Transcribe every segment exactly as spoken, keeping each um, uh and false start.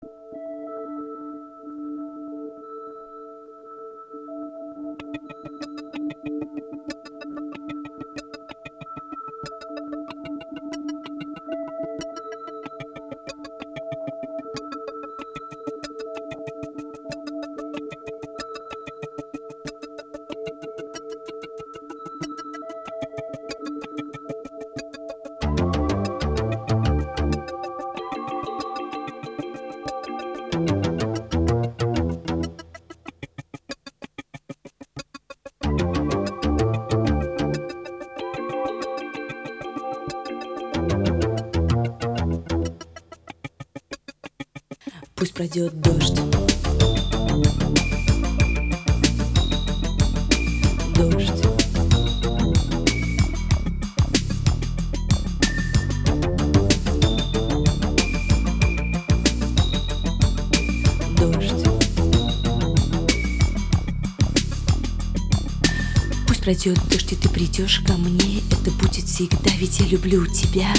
Пусть пройдет дождь, дождь. Дождь. Пусть пройдет дождь, и ты придешь ко мне. Это будет всегда, ведь я люблю тебя.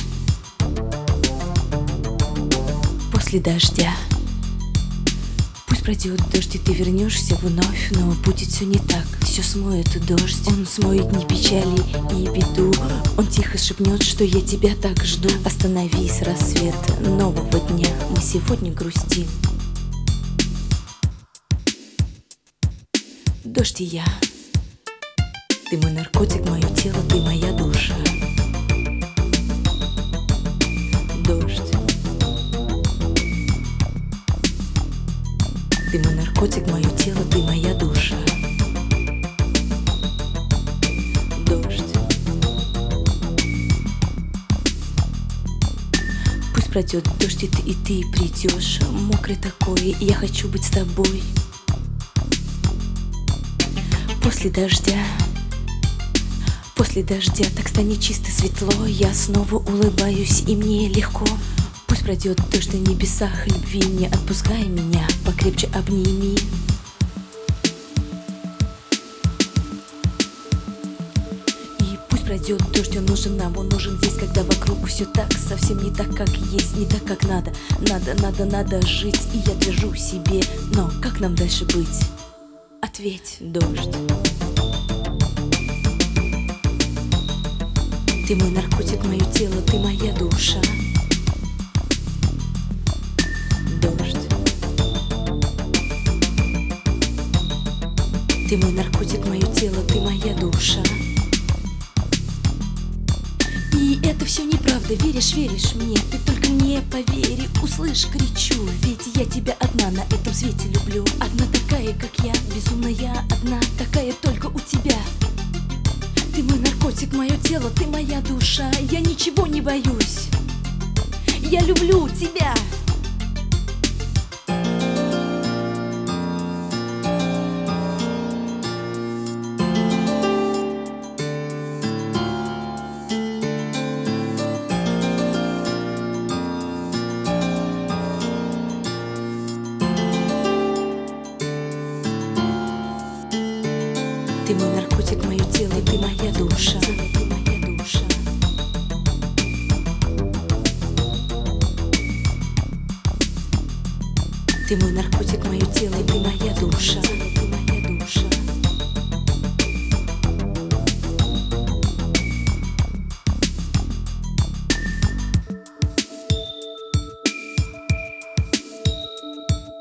После дождя. Пусть пройдет дождь, и ты вернешься вновь, но будет все не так, все смоет дождь. Он смоет ни печали, ни беду. Он тихо шепнет, что я тебя так жду. Остановись, рассвет нового дня. Мы сегодня грустим. Дождь и я. Ты мой наркотик, мое тело, ты моя душа. Дождь. Ты мой наркотик, мое тело, ты моя душа. Дождь. Пусть пройдет дождь, и ты, и ты придешь. Мокрый такой, я хочу быть с тобой. После дождя. После дождя так станет чисто светло. Я снова улыбаюсь, и мне легко. Пусть пройдет дождь на небесах любви. Не отпускай меня, покрепче обними. И пусть пройдет дождь, он нужен нам, он нужен здесь, когда вокруг все так, совсем не так, как есть, не так, как надо. Надо, надо, надо жить, и я твержу себе. Но как нам дальше быть? Ответь, дождь. Ты мой наркотик, мое тело, ты моя душа. Дождь. Ты мой наркотик, мое тело, ты моя душа. И это все неправда, веришь, веришь мне. Ты только мне поверь, услышь, кричу. Ведь я тебя одна на этом свете люблю. Одна такая, как я, безумная одна, такая только у тебя. Ты мой наркотик, мое тело, ты моя душа. Я ничего не боюсь. Я люблю тебя. Ты мой наркотик, мое тело, ты моя душа. Ты моя душа. Ты мой наркотик, мое тело, ты моя душа. Ты моя душа.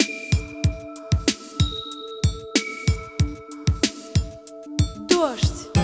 Дождь.